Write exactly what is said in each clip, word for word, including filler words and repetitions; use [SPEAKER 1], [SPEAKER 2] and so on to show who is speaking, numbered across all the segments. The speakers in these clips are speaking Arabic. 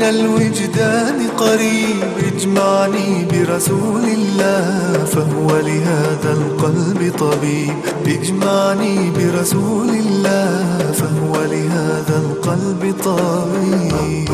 [SPEAKER 1] من الوجدان قريب، اجمعني برسول الله فهو لهذا القلب طبيب. اجمعني برسول الله فهو لهذا القلب طبيب.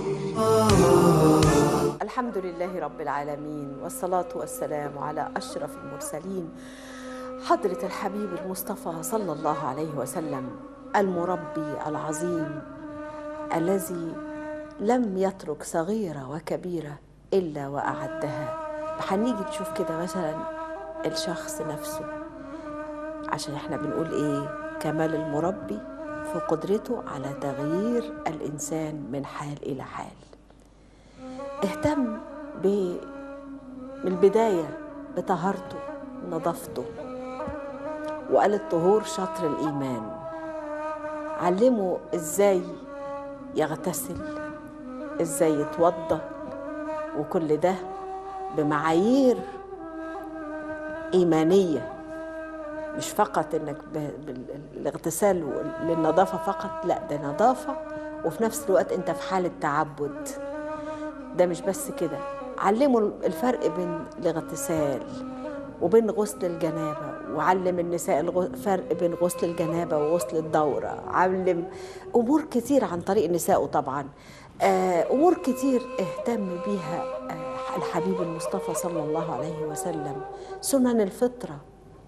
[SPEAKER 2] الحمد لله رب العالمين، والصلاة والسلام على أشرف المرسلين حضرة الحبيب المصطفى صلى الله عليه وسلم، المربي العظيم الذي لم يترك صغيرة وكبيرة إلا وأعدها. هنيجي نشوف كده مثلا الشخص نفسه، عشان احنا بنقول ايه؟ كمال المربي في قدرته على تغيير الإنسان من حال إلى حال. اهتم من البداية بطهارته نظافته، وقال الطهور شطر الإيمان. علمه ازاي يغتسل، ازاي يتوضى، وكل ده بمعايير إيمانية، مش فقط انك بالاغتسال للنظافة فقط، لا ده نظافة وفي نفس الوقت انت في حالة تعبد. ده مش بس كده، علموا الفرق بين الاغتسال وبين غسل الجنابة، وعلم النساء الفرق بين غسل الجنابة وغسل الدورة، علم أمور كتير عن طريق النساء. طبعا أمور كتير اهتم بيها الحبيب المصطفى صلى الله عليه وسلم. سنن الفطرة،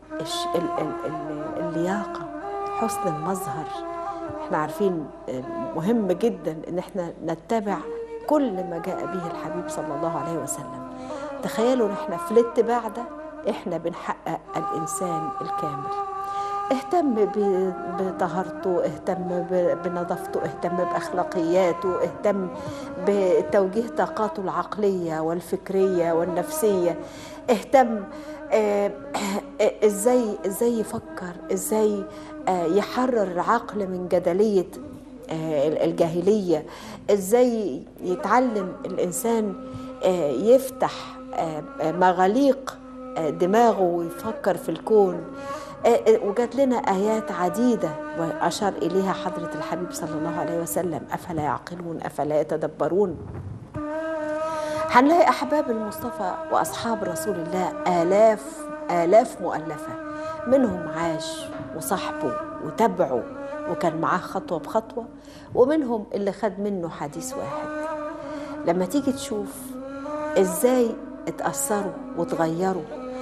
[SPEAKER 2] اللياقة، حسن المظهر. احنا عارفين مهم جدا ان احنا نتبع كل ما جاء به الحبيب صلى الله عليه وسلم. تخيلوا ان احنا في الاتباع ده احنا بنحقق الانسان الكامل. اهتم بطهارته، اهتم بنظافته، اهتم باخلاقياته، اهتم بتوجيه طاقاته العقليه والفكريه والنفسيه، اهتم اه اه ازاي ازاي يفكر، ازاي اه يحرر العقل من جدليه الجاهلية، ازاي يتعلم الإنسان يفتح مغاليق دماغه ويفكر في الكون. وجات لنا آيات عديدة وأشار إليها حضرة الحبيب صلى الله عليه وسلم: أفلا يعقلون، أفلا يتدبرون. هنلاقي أحباب المصطفى وأصحاب رسول الله آلاف آلاف مؤلفة، منهم عاش وصحبه وتبعه وكان معاه خطوة بخطوة، ومنهم اللي خد منه حديث واحد. لما تيجي تشوف ازاي اتأثروا وتغيروا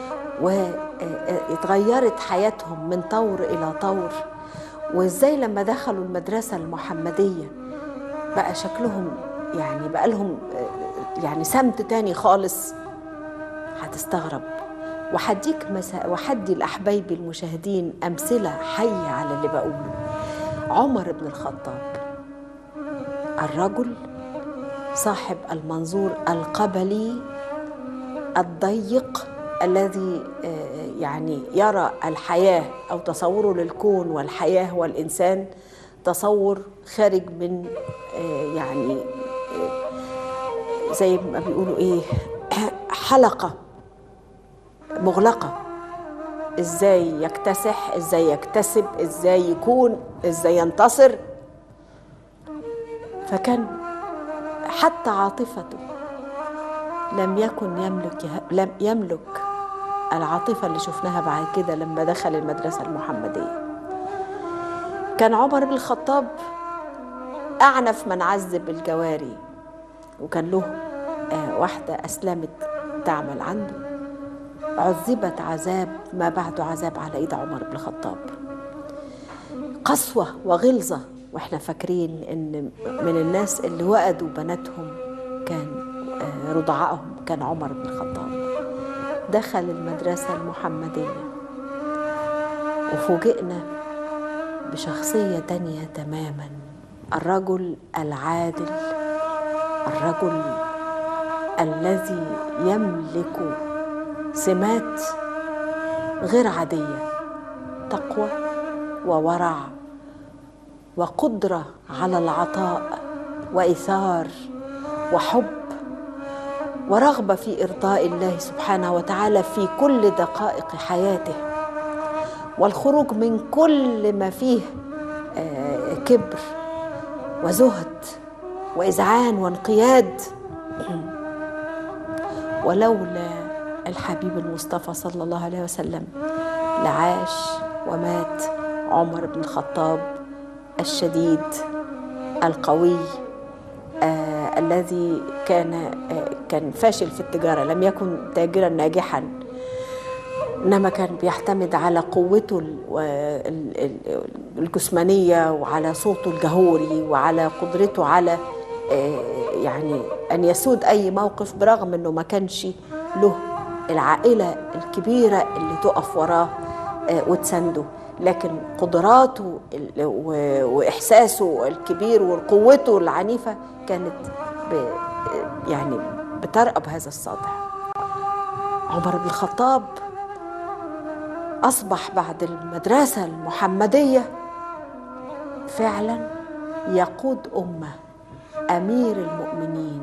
[SPEAKER 2] واتغيرت حياتهم من طور إلى طور، وازاي لما دخلوا المدرسة المحمدية بقى شكلهم يعني بقى لهم يعني سمت تاني خالص، هتستغرب. وحديك مسا وحدي الأحبايب المشاهدين أمثلة حية على اللي بقوله. عمر بن الخطاب، الرجل صاحب المنظور القبلي الضيق الذي يعني يرى الحياة أو تصوره للكون والحياة والإنسان تصور خارج من يعني زي ما بيقولوا إيه، حلقة مغلقة. ازاي يكتسح، ازاي يكتسب، ازاي يكون، ازاي ينتصر. فكان حتى عاطفته لم يكن يملك لم يملك العاطفة اللي شفناها بعد كده لما دخل المدرسة المحمدية. كان عمر بن الخطاب أعنف من عذب الجواري، وكان له واحدة أسلمت تعمل عنده، عذبت عذاب ما بعده عذاب على ايد عمر بن الخطاب، قسوة وغلظة. واحنا فاكرين ان من الناس اللي وأدوا بناتهم كان رضعائهم كان عمر بن الخطاب. دخل المدرسة المحمدية وفوجئنا بشخصية تانية تماما، الرجل العادل، الرجل الذي يملك سمات غير عادية، تقوى وورع وقدرة على العطاء وإيثار وحب ورغبة في إرضاء الله سبحانه وتعالى في كل دقائق حياته، والخروج من كل ما فيه كبر وزهد وإذعان وانقياد. ولولا الحبيب المصطفى صلى الله عليه وسلم لعاش ومات عمر بن الخطاب الشديد القوي، آه الذي كان آه كان فاشل في التجارة، لم يكن تاجرا ناجحا، إنما كان بيعتمد على قوته الجسمانية وعلى صوته الجهوري وعلى قدرته على آه يعني أن يسود أي موقف، برغم أنه ما كانش له العائلة الكبيرة اللي تقف وراه آه وتسنده، لكن قدراته وإحساسه الكبير وقوته العنيفة كانت يعني بترقب هذا الساطع. عمر بن الخطاب أصبح بعد المدرسة المحمدية فعلا يقود أمة، أمير المؤمنين،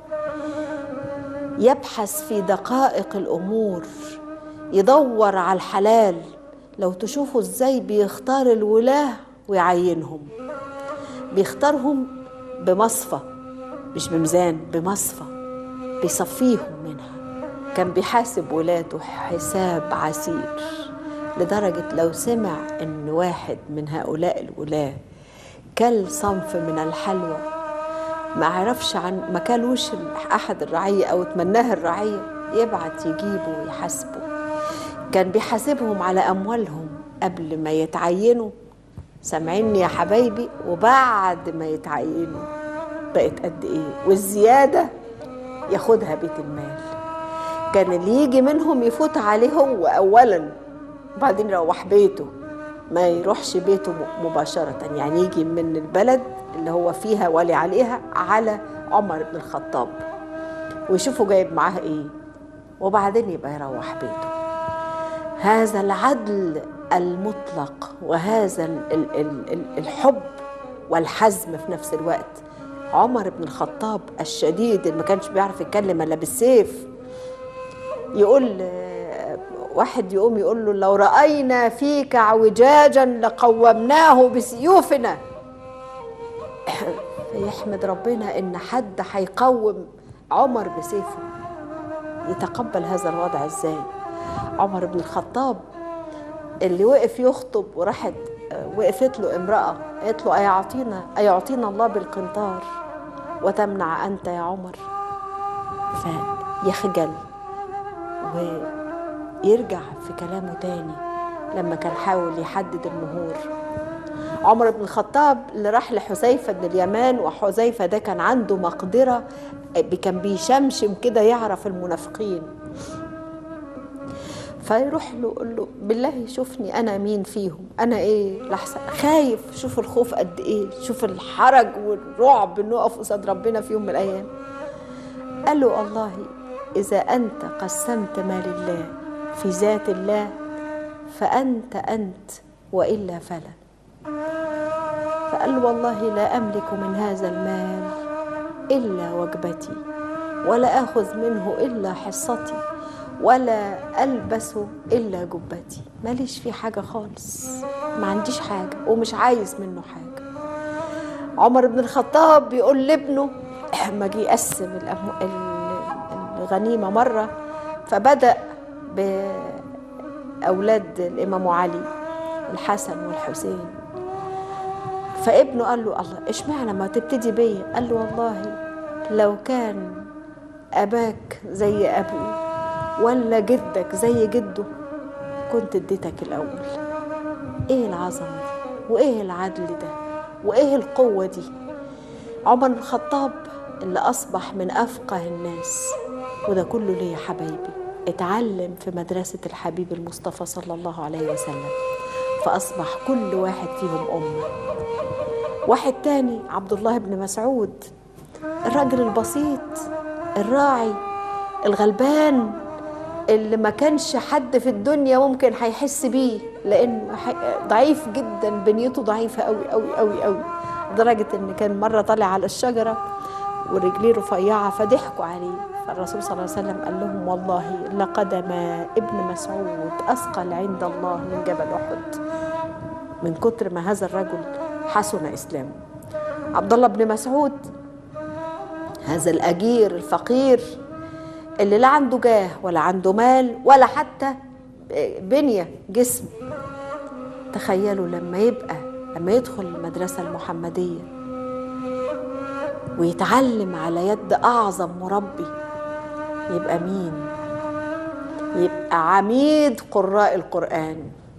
[SPEAKER 2] يبحث في دقائق الأمور، يدور على الحلال. لو تشوفوا ازاي بيختار الولاة ويعينهم، بيختارهم بمصفى مش بميزان، بمصفى بيصفيهم منها. كان بيحاسب ولاده حساب عسير، لدرجة لو سمع ان واحد من هؤلاء الولاة كل صنف من الحلوى ما عرفش عن ما كلوش احد الرعية او تمناه الرعية، يبعت يجيبه ويحاسبه. كان بيحاسبهم على أموالهم قبل ما يتعينوا، سامعيني يا حبايبي، وبعد ما يتعينوا بقت قد إيه، والزيادة ياخدها بيت المال. كان اللي يجي منهم يفوت عليه هو أولا، وبعدين يروح بيته، ما يروحش بيته مباشرة، يعني يجي من البلد اللي هو فيها ولي عليها على عمر بن الخطاب ويشوفوا جايب معاه إيه، وبعدين يبقى يروح بيته. هذا العدل المطلق وهذا الحب والحزم في نفس الوقت. عمر بن الخطاب الشديد اللي ما كانش بيعرف يتكلم الا بالسيف، يقول واحد يقوم يقول له لو رأينا فيك اعوجاجا لقومناه بسيوفنا. يحمد ربنا ان حد هيقوم عمر بسيفه. يتقبل هذا الوضع ازاي؟ عمر بن الخطاب اللي وقف يخطب وراحت وقفت له امرأة قالت له أيعطينا أيعطينا الله بالقنطار وتمنع أنت يا عمر؟ فيخجل ويرجع في كلامه تاني لما كان حاول يحدد المهور. عمر بن الخطاب اللي راح لحذيفة بن اليمان، وحذيفة ده كان عنده مقدرة، كان بيشمشم كده يعرف المنافقين، فيروح له يقول له بالله شوفني انا مين فيهم، انا ايه لحسن خايف. شوف الخوف قد ايه، شوف الحرج والرعب انه يقف قصاد ربنا في يوم من الايام. قال له الله اذا انت قسمت مال الله في ذات الله فانت انت والا فلا. فقال له والله لا املك من هذا المال الا وجبتي، ولا اخذ منه الا حصتي، ولا ألبس إلا جبتي. ماليش فيه حاجة خالص، ما عنديش حاجة ومش عايز منه حاجة. عمر بن الخطاب بيقول لابنه ما جه يقسم الغنيمة مرة، فبدأ بأولاد الإمام علي الحسن والحسين، فابنه قال له الله اشمعنى ما تبتدي بيا؟ قال له والله لو كان أباك زي أبي ولا جدك زي جده كنت اديتك الأول. ايه العظمة دي وايه العدل ده وايه القوة دي؟ عمر بن الخطاب اللي أصبح من أفقه الناس، وده كله ليه يا حبايبي؟ اتعلم في مدرسة الحبيب المصطفى صلى الله عليه وسلم، فأصبح كل واحد فيهم أمة. واحد تاني عبد الله بن مسعود، الراجل البسيط الراعي الغلبان اللي ما كانش حد في الدنيا ممكن هيحس بيه، لأنه ضعيف جدا، بنيته ضعيفة قوي قوي قوي قوي، لدرجة إن كان مرة طالع على الشجرة ورجليه رفيعة فضحكوا عليه، فالرسول صلى الله عليه وسلم قال لهم والله لقدم ابن مسعود أثقل عند الله من جبل أحد، من كتر ما هذا الرجل حسن إسلامه. عبد الله بن مسعود هذا الأجير الفقير اللي لا عنده جاه ولا عنده مال ولا حتى بنية جسم. تخيلوا لما يبقى لما يدخل المدرسة المحمدية ويتعلم على يد أعظم مربي، يبقى مين؟ يبقى عميد قراء القرآن،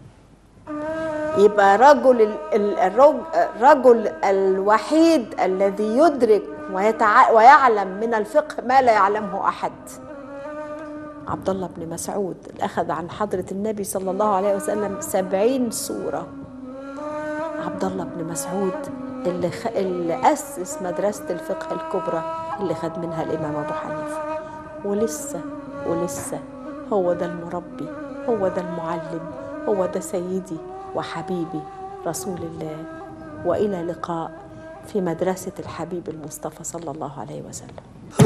[SPEAKER 2] يبقى رجل الرجل الوحيد الذي يدرك ويعلم من الفقه ما لا يعلمه أحد. عبد الله بن مسعود أخذ عن حضرة النبي صلى الله عليه وسلم سبعين سورة. عبد الله بن مسعود اللي, خ... اللي أسس مدرسة الفقه الكبرى اللي خد منها الإمام أبو حنيفة، ولسه ولسه هو ده المربي، هو ده المعلم، هو ده سيدي وحبيبي رسول الله. وإلى لقاء في مدرسة الحبيب المصطفى صلى الله عليه وسلم.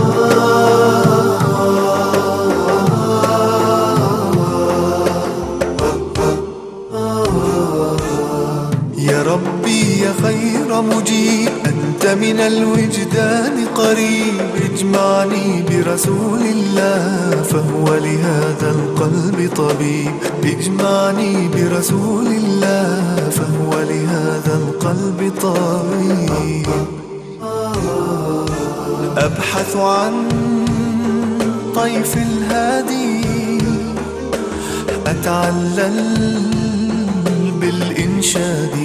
[SPEAKER 1] يا ربي يا خير مجيب، أنت من الوجدان قريب، اجمعني برسول الله فهو لهذا القلب طبيب، اجمعني برسول الله فهو لهذا القلب طبيب. أبحث عن طيف الهادي، أتعلل بالإنشاد،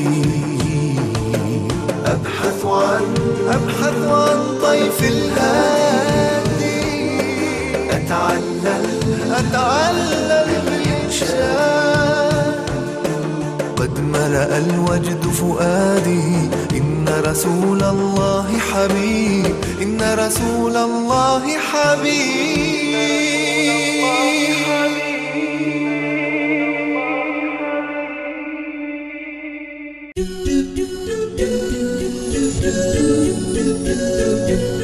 [SPEAKER 1] أبحث عن أبحث عن طيف الهادي، أتعلل أتعلل بالإنشاد. قد ملأ الوجد فؤادي، إن رسول الله حبيب، إن رسول الله حبيب.